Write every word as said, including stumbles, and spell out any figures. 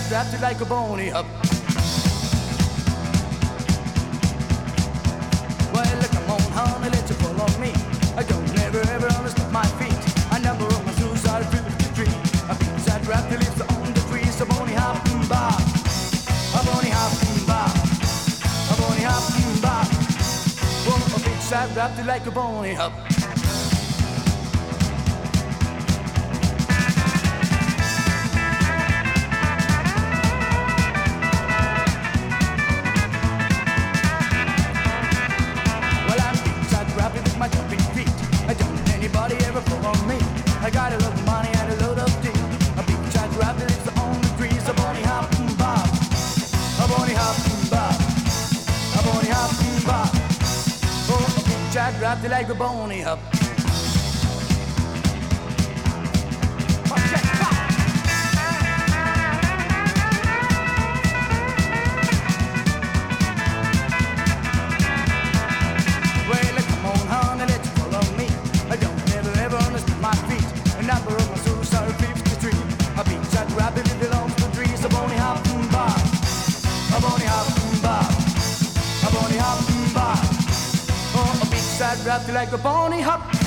wrapped it like a bony hub. Well, come on, honey, let you follow me. I don't never ever understand my feet. I number of my shoes are fifty-three. A big sad wrap that lives on the trees. A bony hop and bar. A bony hop and bar. A bony hop and bar. Oh, a big sad wrapped it like a bony hub. My jumping feet. I don't let anybody ever follow me. I got a lot of money and a load of tea. A big giant rabbit lives on the trees. A bony hop and bob. A bony hop and bob. A bony hop and bob. Oh, a big giant rabbit like a bony hop. Wrapped like a bony hop.